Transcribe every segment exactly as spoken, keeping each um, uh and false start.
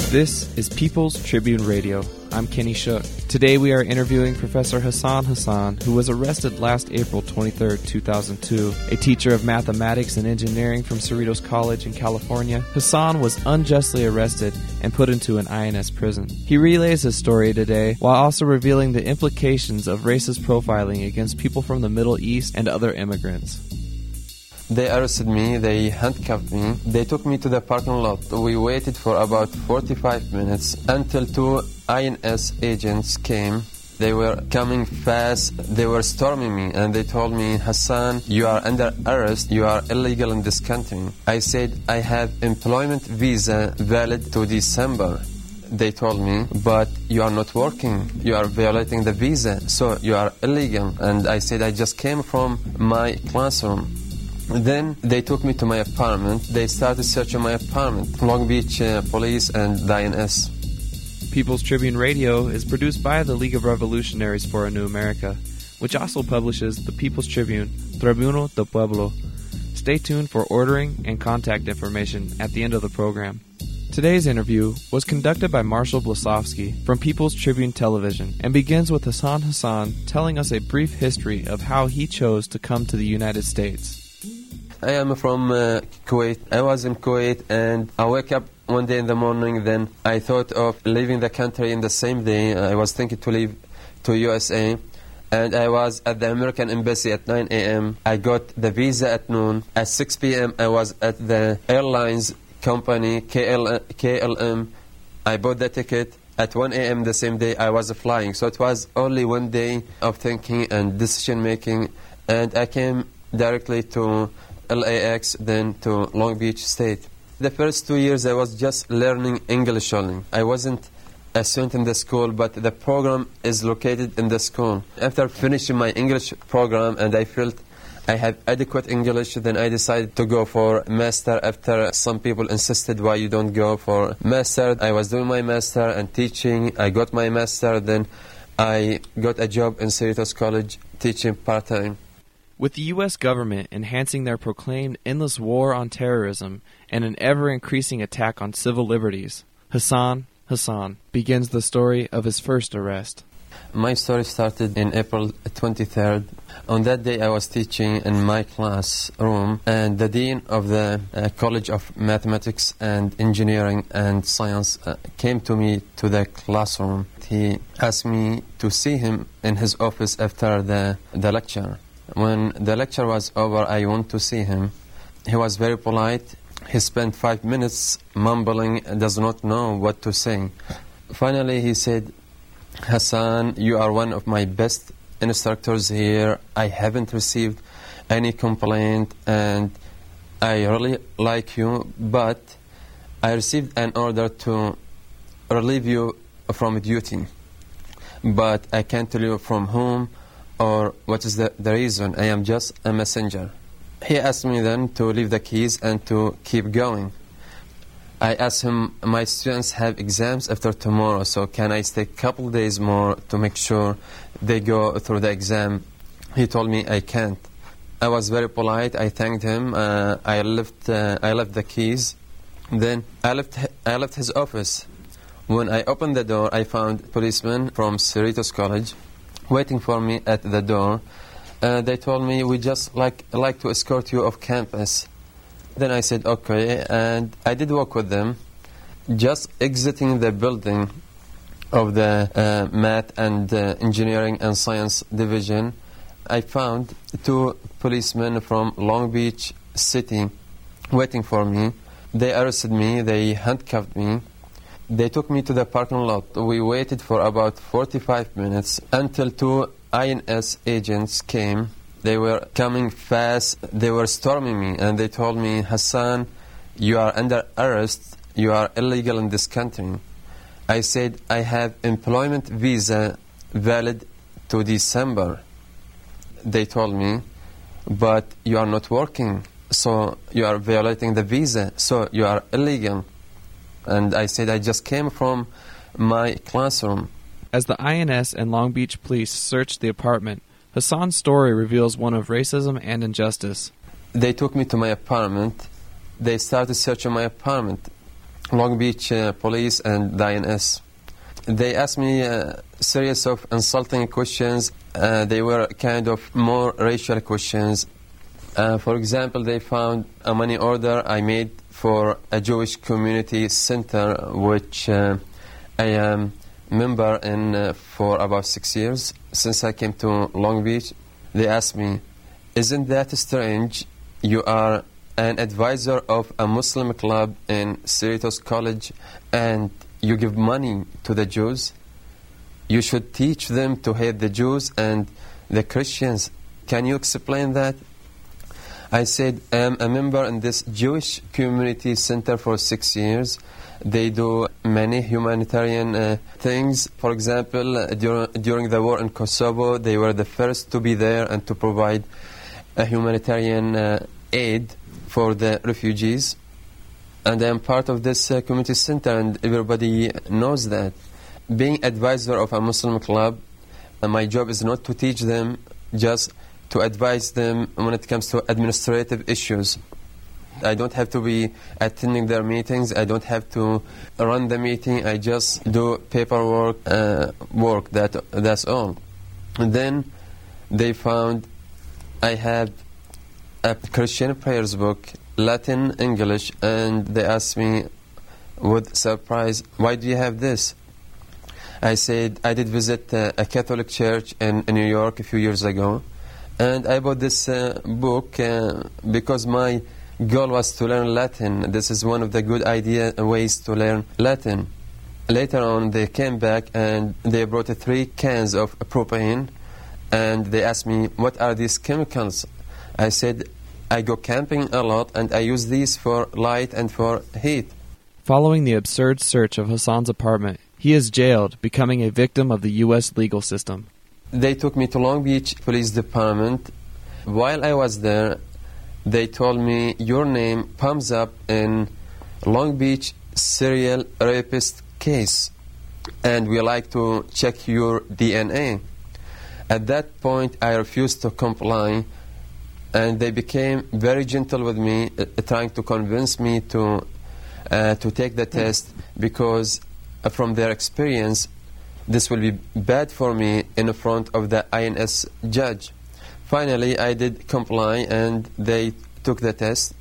This is People's Tribune Radio. I'm Kenny Shook. Today we are interviewing Professor Hassan Hassan, who was arrested last April twenty-third, two thousand two. A teacher of mathematics and engineering from Cerritos College in California, Hassan was unjustly arrested and put into an I N S prison. He relays his story today while also revealing the implications of racist profiling against people from the Middle East and other immigrants. They arrested me, they handcuffed me, they took me to the parking lot. We waited for about forty-five minutes until two I N S agents came. They were coming fast, they were storming me, and they told me, Hassan, you are under arrest, you are illegal in this country. I said, I have employment visa valid to December. They told me, but you are not working, you are violating the visa, so you are illegal. And I said, I just came from my classroom. Then they took me to my apartment. They started searching my apartment. Long Beach uh, Police and the I N S. People's Tribune Radio is produced by the League of Revolutionaries for a New America, which also publishes the People's Tribune, Tribuno del Pueblo. Stay tuned for ordering and contact information at the end of the program. Today's interview was conducted by Marshall Blasovsky from People's Tribune Television and begins with Hassan Hassan telling us a brief history of how he chose to come to the United States. I am from uh, Kuwait. I was in Kuwait and I woke up one day in the morning. Then I thought of leaving the country in the same day. I was thinking to leave to U S A. And I was at the American Embassy at nine a.m. I got the visa at noon. At six p.m. I was at the airlines company, K L M. I bought the ticket. At one a.m. the same day I was flying. So it was only one day of thinking and decision making. And I came directly to L A X, then to Long Beach State. The first two years I was just learning English only. I wasn't a student in the school, but the program is located in the school. After finishing my English program and I felt I had adequate English, then I decided to go for master. After some people insisted why you don't go for master, I was doing my master and teaching. I got my master, then I got a job in Cerritos College teaching part-time. With the U S government enhancing their proclaimed endless war on terrorism and an ever-increasing attack on civil liberties, Hassan Hassan begins the story of his first arrest. My story started in April twenty-third. On that day I was teaching in my classroom, and the dean of the uh, College of Mathematics and Engineering and Science uh, came to me to the classroom. He asked me to see him in his office after the, the lecture. When the lecture was over, I went to see him. He was very polite. He spent five minutes mumbling and does not know what to say. Finally, he said, Hassan, you are one of my best instructors here. I haven't received any complaint and I really like you, but I received an order to relieve you from duty. But I can't tell you from whom or what is the, the reason. I am just a messenger. He asked me then to leave the keys and to keep going. I asked him, my students have exams after tomorrow, so can I stay a couple days more to make sure they go through the exam? He told me I can't. I was very polite. I thanked him. Uh, I left. Uh, I left the keys. Then I left. I left his office. When I opened the door, I found policemen from Cerritos College waiting for me at the door. Uh, they told me, we just like like to escort you off campus. Then I said, okay, and I did walk with them. Just exiting the building of the uh, Math and uh, Engineering and Science Division, I found two policemen from Long Beach City waiting for me. They arrested me, they handcuffed me. They took me to the parking lot. We waited for about forty-five minutes until two I N S agents came. They were coming fast. They were storming me, and they told me, Hassan, you are under arrest. You are illegal in this country. I said, I have employment visa valid to December. They told me, but you are not working, so you are violating the visa, so you are illegal. And I said, I just came from my classroom. As the I N S and Long Beach police searched the apartment, Hassan's story reveals one of racism and injustice. They took me to my apartment. They started searching my apartment. Long Beach uh, Police and the I N S. They asked me a series of insulting questions. Uh, they were kind of more racial questions. Uh, for example, they found a money order I made for a Jewish community center, which uh, I am member in uh, for about six years. Since I came to Long Beach, they asked me, "Isn't that strange? You are an advisor of a Muslim club in Cerritos College and you give money to the Jews? You should teach them to hate the Jews and the Christians. Can you explain that?" I said, I am a member in this Jewish community center for six years. They do many humanitarian uh, things. For example, uh, dur- during the war in Kosovo, they were the first to be there and to provide a humanitarian uh, aid for the refugees. And I am part of this uh, community center, and everybody knows that. Being advisor of a Muslim club, uh, my job is not to teach them, just to advise them when it comes to administrative issues. I don't have to be attending their meetings. I don't have to run the meeting. I just do paperwork, uh, work. That that's all. And then they found I had a Christian prayers book, Latin, English, and they asked me with surprise, "Why do you have this?" I said, I did visit uh, a Catholic church in, in New York a few years ago, and I bought this uh, book uh, because my goal was to learn Latin. This is one of the good idea ways to learn Latin. Later on, they came back and they brought three cans of propane, and they asked me, "What are these chemicals?" I said, "I go camping a lot, and I use these for light and for heat." Following the absurd search of Hassan's apartment, he is jailed, becoming a victim of the U S legal system. They took me to Long Beach Police Department. While I was there, they told me, "Your name comes up in Long Beach serial rapist case, and we like to check your D N A." At that point, I refused to comply, and they became very gentle with me, uh, trying to convince me to uh, to take the test, because uh, from their experience, this will be bad for me in front of the I N S judge. Finally, I did comply, and they took the test.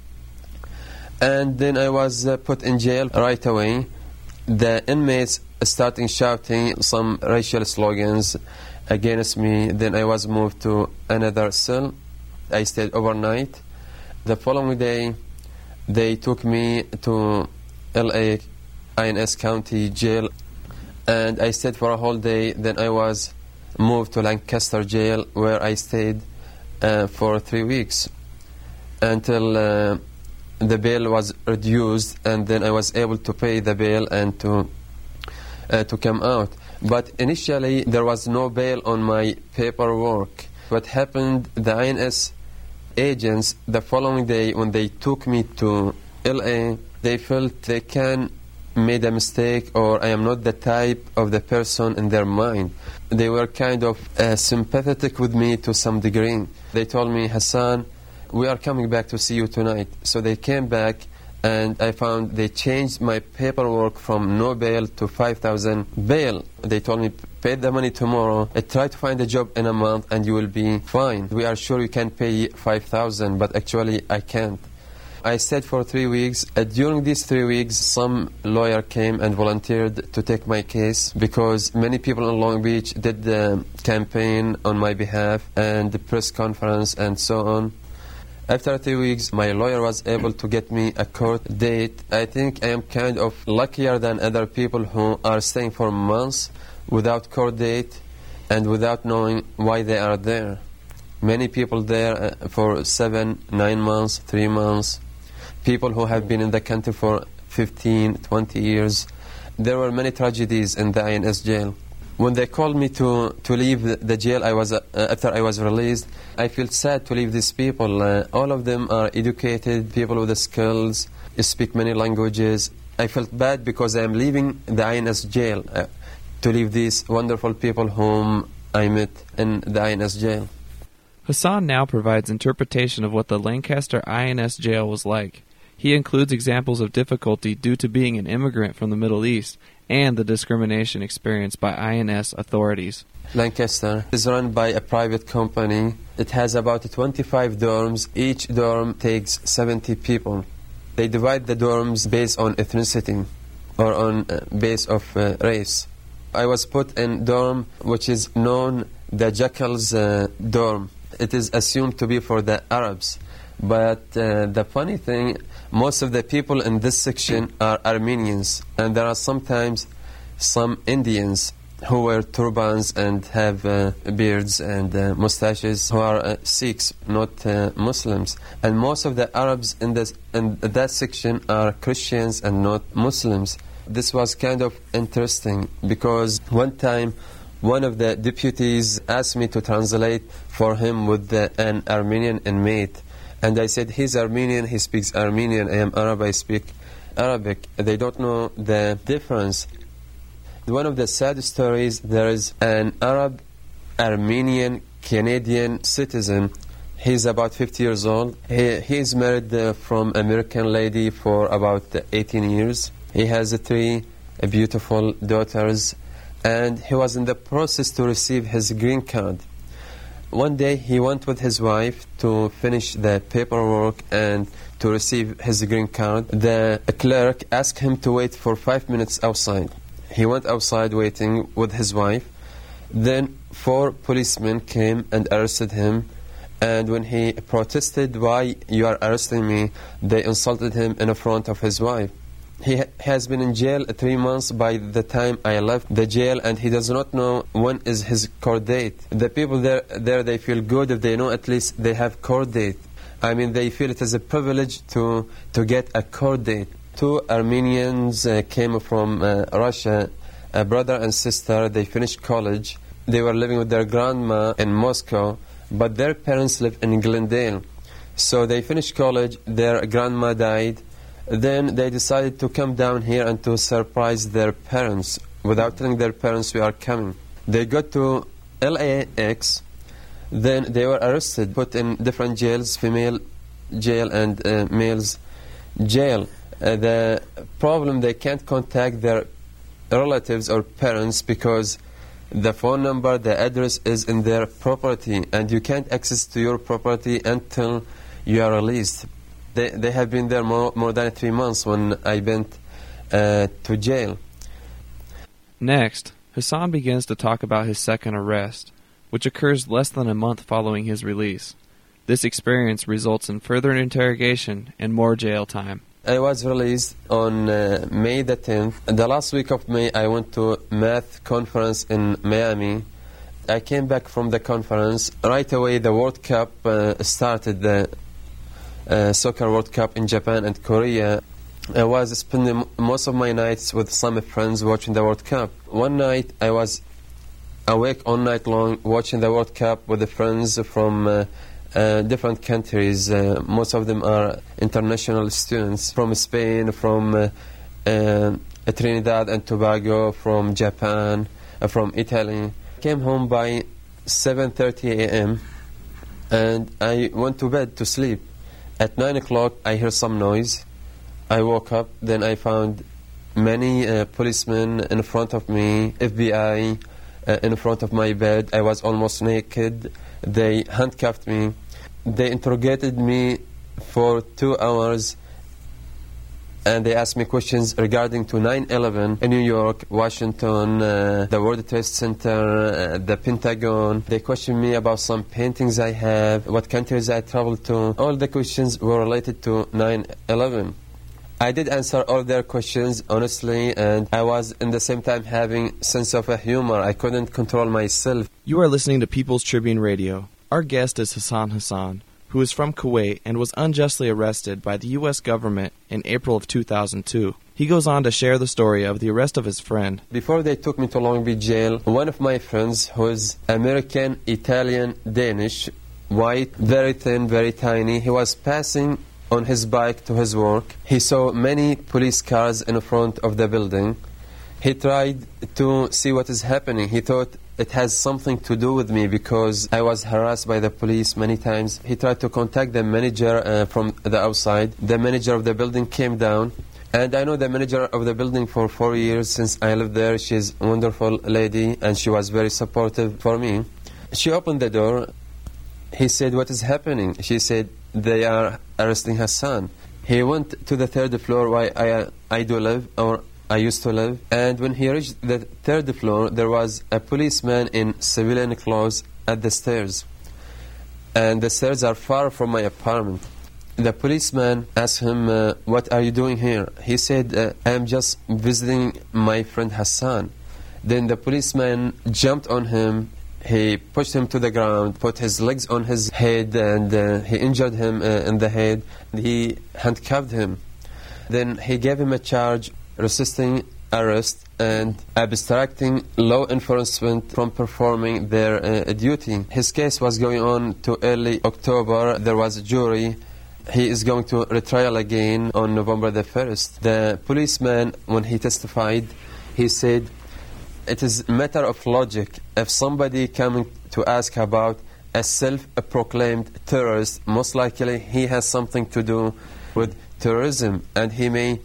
And then I was uh, put in jail right away. The inmates started shouting some racial slogans against me. Then I was moved to another cell. I stayed overnight. The following day, they took me to L A I N S County Jail, and I stayed for a whole day. Then I was moved to Lancaster Jail, where I stayed uh, for three weeks until uh, the bail was reduced, and then I was able to pay the bail and to uh, to come out. But initially, there was no bail on my paperwork. What happened, the I N S agents, the following day when they took me to L A, they felt they can made a mistake, or I am not the type of the person in their mind. They were kind of uh, sympathetic with me to some degree. They told me, "Hassan, we are coming back to see you tonight." So they came back, and I found they changed my paperwork from no bail to five thousand bail. They told me, "Pay the money tomorrow, uh, try to find a job in a month, and you will be fine. We are sure you can pay five thousand, but actually I can't." I stayed for three weeks. Uh, during these three weeks, some lawyer came and volunteered to take my case, because many people in Long Beach did the campaign on my behalf and the press conference and so on. After three weeks, my lawyer was able to get me a court date. I think I am kind of luckier than other people who are staying for months without court date and without knowing why they are there. Many people there uh, for seven, nine months, three months. People who have been in the country for fifteen, twenty years. There were many tragedies in the I N S jail. When they called me to, to leave the, the jail I was, uh, after I was released, I felt sad to leave these people. Uh, all of them are educated, people with the skills, speak many languages. I felt bad because I am leaving the I N S jail uh, to leave these wonderful people whom I met in the I N S jail. Hassan now provides interpretation of what the Lancaster I N S jail was like. He includes examples of difficulty due to being an immigrant from the Middle East and the discrimination experienced by I N S authorities. Lancaster is run by a private company. It has about twenty-five dorms. Each dorm takes seventy people. They divide the dorms based on ethnicity or on uh, base of uh, race. I was put in dorm which is known the Jackals uh, dorm. It is assumed to be for the Arabs. But uh, the funny thing, most of the people in this section are Armenians, and there are sometimes some Indians who wear turbans and have uh, beards and uh, mustaches, who are uh, Sikhs, not uh, Muslims. And most of the Arabs in, this, in that section are Christians and not Muslims. This was kind of interesting because one time one of the deputies asked me to translate for him with the, an Armenian inmate. And I said, he's Armenian, he speaks Armenian, I am Arab, I speak Arabic. They don't know the difference. One of the sad stories, there is an Arab, Armenian, Canadian citizen. He's about fifty years old. He, he is married uh, from American lady for about eighteen years. He has uh, three uh, beautiful daughters, and he was in the process to receive his green card. One day he went with his wife to finish the paperwork and to receive his green card. The clerk asked him to wait for five minutes outside. He went outside waiting with his wife. Then four policemen came and arrested him. And when he protested, why you are arresting me, they insulted him in front of his wife. He ha has been in jail three months by the time I left the jail, and he does not know when is his court date. The people there, there they feel good if they know at least they have court date. I mean, they feel it is a privilege to, to get a court date. Two Armenians uh, came from uh, Russia, a brother and sister. They finished college. They were living with their grandma in Moscow, but their parents live in Glendale. So they finished college, their grandma died. Then they decided to come down here and to surprise their parents. Without telling their parents we are coming. They got to L A X. Then they were arrested, put in different jails, female jail and uh, male's jail. Uh, the problem, they can't contact their relatives or parents because the phone number, the address is in their property, and you can't access to your property until you are released. They, they have been there more, more than three months when I went uh, to jail. Next, Hassan begins to talk about his second arrest, which occurs less than a month following his release. This experience results in further interrogation and more jail time. I was released on uh, May the tenth. The last week of May, I went to a math conference in Miami. I came back from the conference. Right away, the World Cup uh, started, the uh, Soccer World Cup in Japan and Korea. I was spending most of my nights with some friends watching the World Cup. One night, I was awake all night long watching the World Cup with the friends from uh, Uh, different countries. Uh, most of them are international students from Spain, from uh, uh, Trinidad and Tobago, from Japan, uh, from Italy. Came home by seven thirty a m and I went to bed to sleep. At nine o'clock I hear some noise. I woke up, then I found many uh, policemen in front of me, F B I uh, in front of my bed. I was almost naked. They handcuffed me. They interrogated me for two hours, and they asked me questions regarding to nine eleven in New York, Washington, uh, the World Trade Center, uh, the Pentagon. They questioned me about some paintings I have, what countries I traveled to. All the questions were related to nine eleven. I did answer all their questions honestly, and I was in the same time having sense of a humor. I couldn't control myself. You are listening to People's Tribune Radio. Our guest is Hassan Hassan, who is from Kuwait and was unjustly arrested by the U S government in April of two thousand two. He goes on to share the story of the arrest of his friend. Before they took me to Long Beach jail, one of my friends, who is American, Italian, Danish, white, very thin, very tiny, he was passing on his bike to his work. He saw many police cars in front of the building. He tried to see what is happening. He thought it has something to do with me because I was harassed by the police many times. He tried to contact the manager uh, from the outside. The manager of the building came down. And I know the manager of the building for four years since I lived there. She's a wonderful lady and she was very supportive for me. She opened the door. He said, "What is happening?" She said, "They are arresting Hassan." He went to the third floor where I, I do live, or I used to live. And when he reached the third floor, there was a policeman in civilian clothes at the stairs. And the stairs are far from my apartment. The policeman asked him, uh, "What are you doing here?" He said, uh, "I am just visiting my friend Hassan." Then the policeman jumped on him. He pushed him to the ground, put his legs on his head, and uh, he injured him uh, in the head. He handcuffed him. Then he gave him a charge, resisting arrest and abstracting law enforcement from performing their uh, duty. His case was going on to early October. There was a jury. He is going to retrial again on November the first. The policeman, when he testified, he said, "It is a matter of logic. If somebody coming to ask about a self-proclaimed terrorist, most likely he has something to do with terrorism, and he may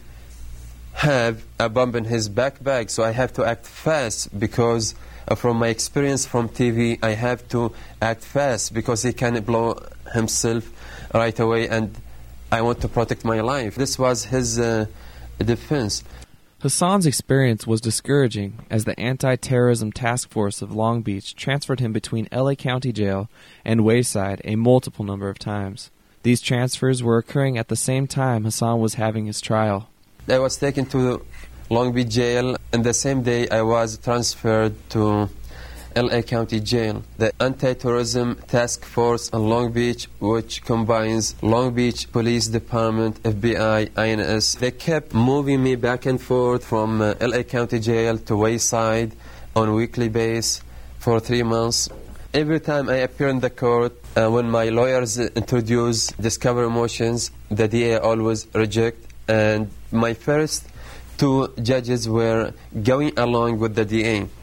have a bomb in his backpack, so I have to act fast because uh, from my experience from T V, I have to act fast because he can blow himself right away, and I want to protect my life." This was his uh, defense. Hassan's experience was discouraging as the Anti-Terrorism Task Force of Long Beach transferred him between L A County Jail and Wayside a multiple number of times. These transfers were occurring at the same time Hassan was having his trial. I was taken to Long Beach Jail, and the same day I was transferred to L A County Jail. The Anti-Terrorism Task Force in Long Beach, which combines Long Beach Police Department, F B I, I N S, they kept moving me back and forth from uh, L A County Jail to Wayside on a weekly basis for three months. Every time I appear in the court, uh, when my lawyers introduce discovery motions, the D A always reject, and my first two judges were going along with the D A,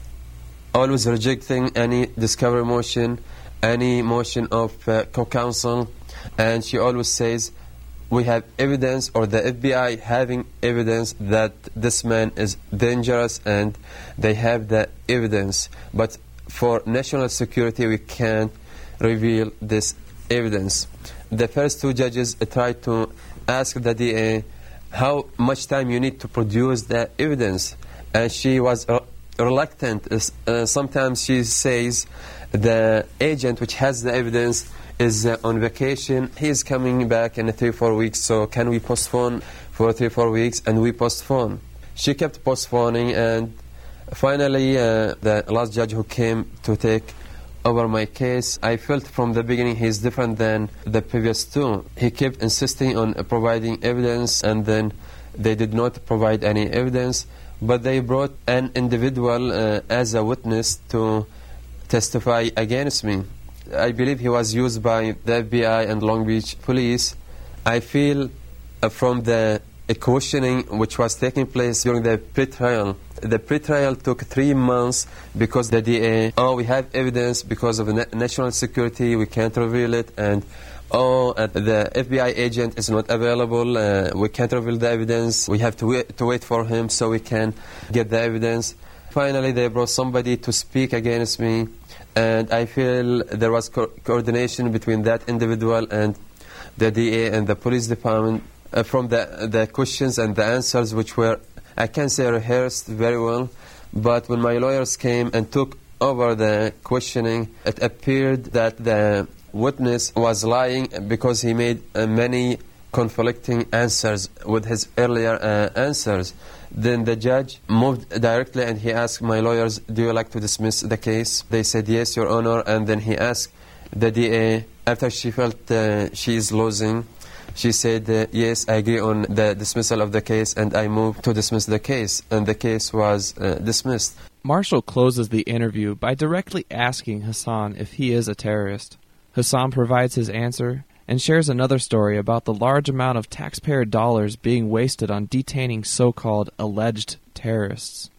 always rejecting any discovery motion, any motion of uh, co-counsel, and she always says, "We have evidence," or the F B I having evidence that this man is dangerous, and they have the evidence. But for national security, we can't reveal this evidence. The first two judges tried to ask the D A how much time you need to produce the evidence, and she was uh, reluctant. Uh, sometimes she says the agent which has the evidence is uh, on vacation. He is coming back in three, four weeks, so can we postpone for three, four weeks? And we postpone. She kept postponing, and finally uh, the last judge who came to take over my case, I felt from the beginning he's different than the previous two. He kept insisting on uh, providing evidence, and then they did not provide any evidence. But they brought an individual uh, as a witness to testify against me. I believe he was used by the F B I and Long Beach Police. I feel uh, from the uh, questioning which was taking place during the pre-trial, the pre-trial took three months because the D A, oh, we have evidence because of na- national security, we can't reveal it, and oh, uh, the F B I agent is not available, uh, we can't reveal the evidence, we have to wait, to wait for him so we can get the evidence. Finally, they brought somebody to speak against me, and I feel there was co- coordination between that individual and the D A and the police department uh, from the, the questions and the answers, which were, I can't say rehearsed very well, but when my lawyers came and took over the questioning, it appeared that the witness was lying because he made uh, many conflicting answers with his earlier uh, answers. Then the judge moved directly and he asked my lawyers, "Do you like to dismiss the case?" They said, "Yes, Your Honor." And then he asked the D A, after she felt uh, she is losing, she said, uh, "Yes, I agree on the dismissal of the case," and I moved to dismiss the case, and the case was uh, dismissed. Marshall closes the interview by directly asking Hassan if he is a terrorist. Hassan provides his answer and shares another story about the large amount of taxpayer dollars being wasted on detaining so-called alleged terrorists.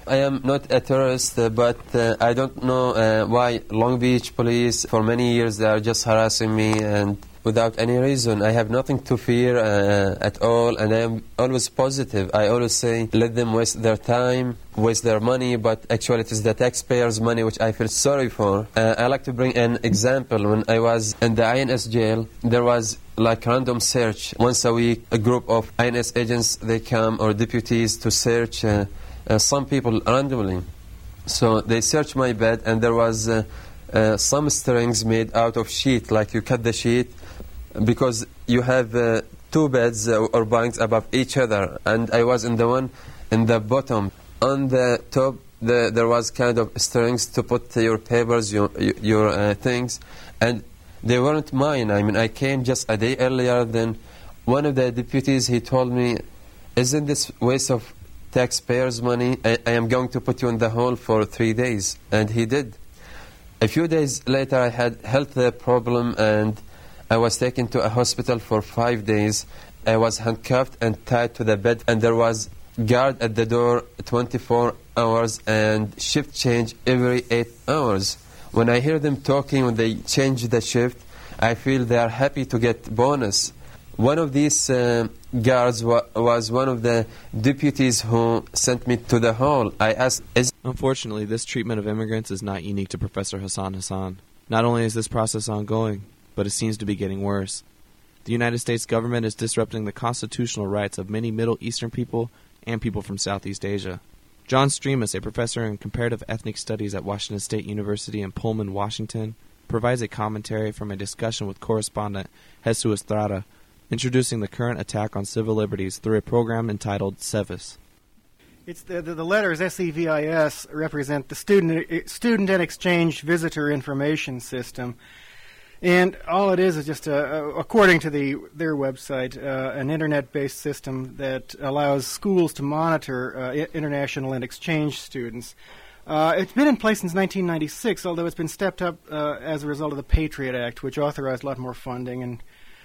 I am not a terrorist, uh, but uh, I don't know uh, why Long Beach police, for many years, they are just harassing me and without any reason. I have nothing to fear uh, at all, and I am always positive. I always say, let them waste their time, waste their money, but actually it is the taxpayers' money which I feel sorry for. Uh, I like to bring an example. When I was in the I N S jail, there was like random search. Once a week, a group of I N S agents, they come, or deputies, to search uh, uh, some people randomly. So they searched my bed, and there was uh, uh, some strings made out of sheet, like you cut the sheet, because you have uh, two beds uh, or bunks above each other, and I was in the one in the bottom. On the top, the, there was kind of strings to put your papers, your, your uh, things, and they weren't mine. I mean, I came just a day earlier. Then one of the deputies, he told me, isn't this waste of taxpayers' money? I, I am going to put you in the hole for three days. And he did. A few days later, I had health problem, and I was taken to a hospital for five days. I was handcuffed and tied to the bed, and there was guard at the door twenty-four hours and shift change every eight hours. When I hear them talking, when they change the shift, I feel they are happy to get bonus. One of these uh, guards wa was one of the deputies who sent me to the hall. I asked, is Unfortunately, this treatment of immigrants is not unique to Professor Hassan Hassan. Not only is this process ongoing, but it seems to be getting worse. The United States government is disrupting the constitutional rights of many Middle Eastern people and people from Southeast Asia. John Streamus, a professor in comparative ethnic studies at Washington State University in Pullman, Washington, provides a commentary from a discussion with correspondent Jesu Estrada, introducing the current attack on civil liberties through a program entitled SEVIS. It's the, the, the letters S E V I S represent the Student, Student and Exchange Visitor Information System. And all it is is just, a, according to the their website, uh, an Internet-based system that allows schools to monitor uh, I- international and exchange students. Uh, it's been in place since nineteen ninety-six, although it's been stepped up uh, as a result of the Patriot Act, which authorized a lot more funding, and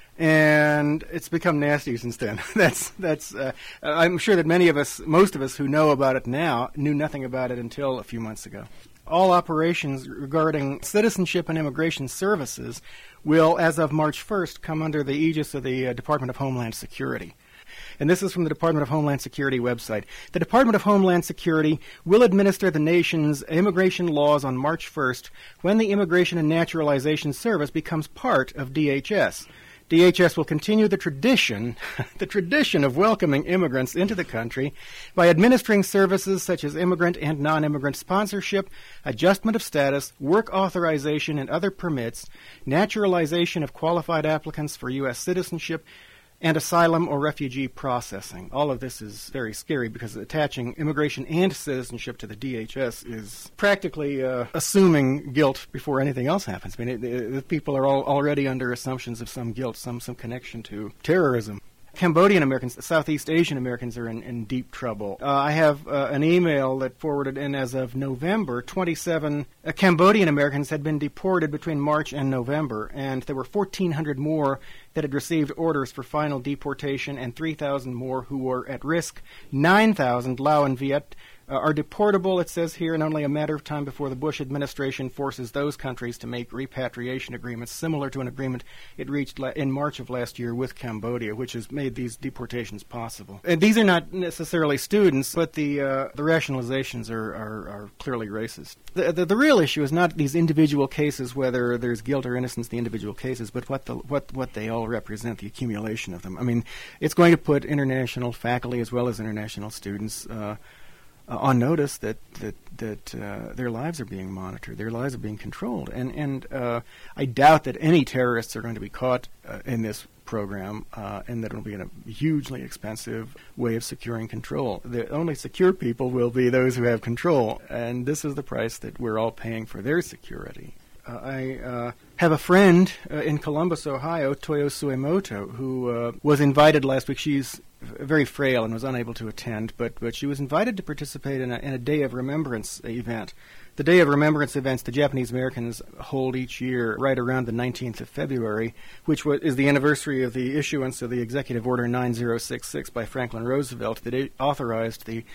and it's become nasty since then. that's that's. Uh, I'm sure that many of us, most of us who know about it now, knew nothing about it until a few months ago. All operations regarding citizenship and immigration services will, as of March first, come under the aegis of the uh, Department of Homeland Security. And this is from the Department of Homeland Security website. The Department of Homeland Security will administer the nation's immigration laws on March first when the Immigration and Naturalization Service becomes part of D H S. D H S will continue the tradition, the tradition of welcoming immigrants into the country by administering services such as immigrant and non-immigrant sponsorship, adjustment of status, work authorization and other permits, naturalization of qualified applicants for U S citizenship, and asylum or refugee processing. All of this is very scary because attaching immigration and citizenship to the D H S is practically uh, assuming guilt before anything else happens. I mean, it, it, people are all already under assumptions of some guilt, some some connection to terrorism. Cambodian Americans, Southeast Asian Americans are in, in deep trouble. Uh, I have uh, an email that forwarded in as of November, twenty-seven uh, Cambodian Americans had been deported between March and November, and there were fourteen hundred more that had received orders for final deportation and three thousand more who were at risk. nine thousand Lao and Viet uh, are deportable, it says here, in only a matter of time before the Bush administration forces those countries to make repatriation agreements similar to an agreement it reached la- in March of last year with Cambodia, which has made these deportations possible. And these are not necessarily students, but the uh, the rationalizations are, are, are clearly racist. The, the the real issue is not these individual cases, whether there's guilt or innocence in the individual cases, but what the what what they all represent, the accumulation of them. I mean, it's going to put international faculty as well as international students uh, uh, on notice that that that uh, their lives are being monitored, their lives are being controlled, and and uh, I doubt that any terrorists are going to be caught uh, in this program, uh, and that it will be a hugely expensive way of securing control. The only secure people will be those who have control, and this is the price that we're all paying for their security. Uh, I uh, have a friend uh, in Columbus, Ohio, Toyo Suemoto, who uh, was invited last week. She's very frail and was unable to attend, but, but she was invited to participate in a, in a Day of Remembrance event. The Day of Remembrance events the Japanese Americans hold each year right around the nineteenth of February, which was, is the anniversary of the issuance of the Executive Order nine zero six six by Franklin Roosevelt that authorized the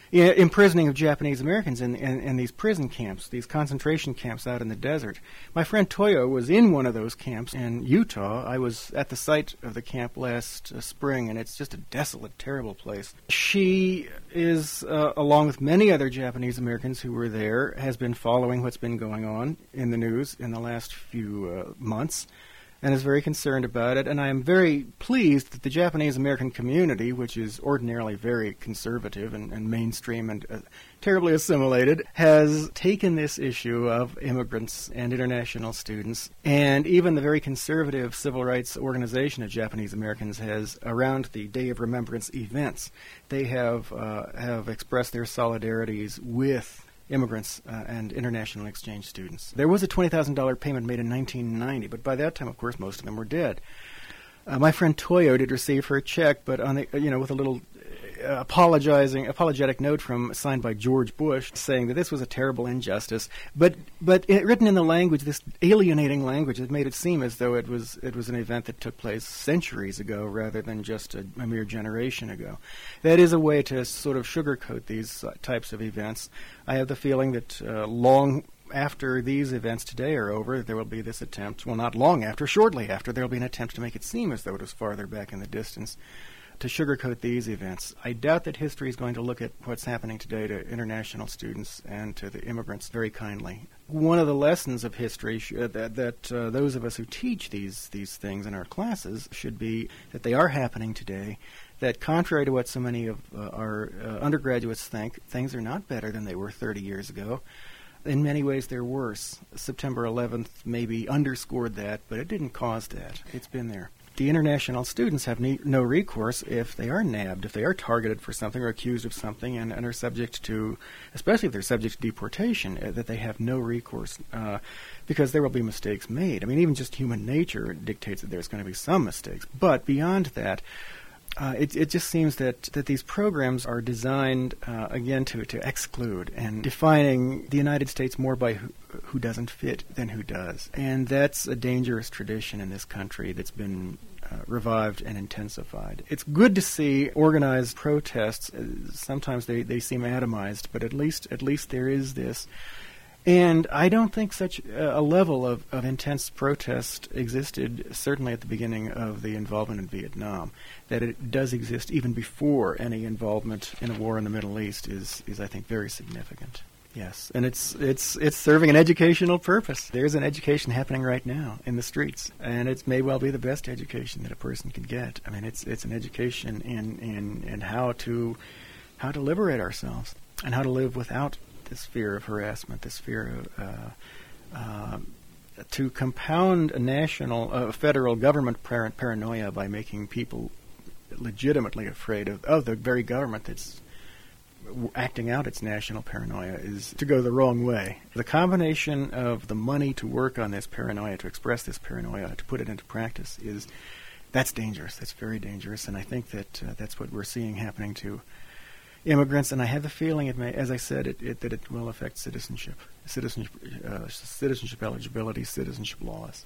I- imprisoning of Japanese Americans in, in, in these prison camps, these concentration camps out in the desert. My friend Toyo was in one of those camps in Utah. I was at the site of the camp last uh, spring, and it's just a desolate, terrible place. She is, uh, along with many other Japanese Americans who were there, has been following what's been going on in the news in the last few uh, months, and is very concerned about it. And I am very pleased that the Japanese American community, which is ordinarily very conservative and, and mainstream and uh, terribly assimilated, has taken this issue of immigrants and international students. And even the very conservative civil rights organization of Japanese Americans has, around the Day of Remembrance events, they have uh, have expressed their solidarities with immigrants uh, and international exchange students. There was a twenty thousand dollars payment made in nineteen ninety, but by that time, of course, most of them were dead. Uh, my friend Toyo did receive her check, but on the, you know, with a little uh, apologizing, apologetic note from signed by George Bush, saying that this was a terrible injustice. But but it, written in the language, this alienating language, that made it seem as though it was it was an event that took place centuries ago rather than just a, a mere generation ago. That is a way to sort of sugarcoat these uh, types of events. I have the feeling that uh, long after these events today are over, there will be this attempt, well, not long after, shortly after, there will be an attempt to make it seem as though it was farther back in the distance, to sugarcoat these events. I doubt that history is going to look at what's happening today to international students and to the immigrants very kindly. One of the lessons of history sh- uh, that, that uh, those of us who teach these, these things in our classes should be that they are happening today, that contrary to what so many of uh, our uh, undergraduates think, things are not better than they were thirty years ago. In many ways, they're worse. September eleventh maybe underscored that, but it didn't cause that. It's been there. The international students have ne- no recourse if they are nabbed, if they are targeted for something or accused of something and, and are subject to, especially if they're subject to deportation, uh, that they have no recourse uh, because there will be mistakes made. I mean, even just human nature dictates that there's going to be some mistakes. But beyond that, Uh, it, it just seems that, that these programs are designed, uh, again, to, to exclude and defining the United States more by who, who doesn't fit than who does. And that's a dangerous tradition in this country that's been uh, revived and intensified. It's good to see organized protests. Uh, sometimes they, they seem atomized, but at least at least there is this. And I don't think such a level of, of intense protest existed, certainly at the beginning of the involvement in Vietnam. That it does exist even before any involvement in a war in the Middle East is, is I think, very significant. Yes, and it's it's it's serving an educational purpose. There's an education happening right now in the streets, and it may well be the best education that a person can get. I mean, it's it's an education in in, in how to how to liberate ourselves and how to live without this fear of harassment, this fear of uh, uh, to compound a national, uh, federal government par- paranoia by making people legitimately afraid of, of the very government that's w- acting out its national paranoia is to go the wrong way. The combination of the money to work on this paranoia, to express this paranoia, to put it into practice, is that's dangerous. That's very dangerous, and I think that uh, that's what we're seeing happening to immigrants, and I have the feeling, it may, as I said, it, it, that it will affect citizenship, citizenship, uh, citizenship eligibility, citizenship laws.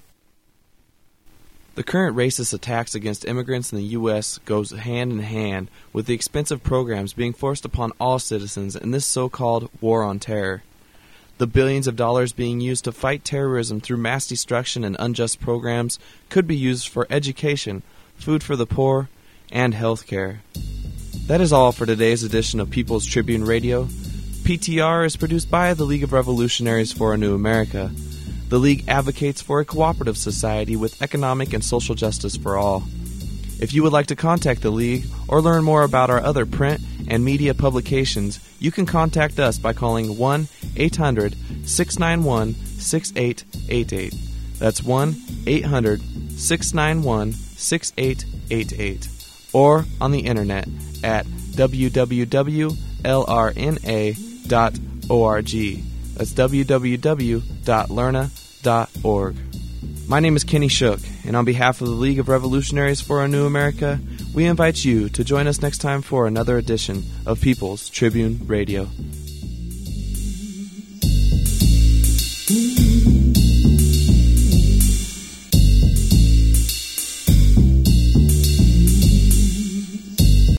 The current racist attacks against immigrants in the U S goes hand in hand with the expensive programs being forced upon all citizens in this so-called war on terror. The billions of dollars being used to fight terrorism through mass destruction and unjust programs could be used for education, food for the poor, and health care. That is all for today's edition of People's Tribune Radio. P T R is produced by the League of Revolutionaries for a New America. The League advocates for a cooperative society with economic and social justice for all. If you would like to contact the League or learn more about our other print and media publications, you can contact us by calling one eight hundred six nine one six eight eight eight. That's one eight hundred six nine one six eight eight eight. Or on the internet at w w w dot l r n a dot org. That's w w w dot lerna dot org. My name is Kenny Shook, and on behalf of the League of Revolutionaries for a New America, we invite you to join us next time for another edition of People's Tribune Radio.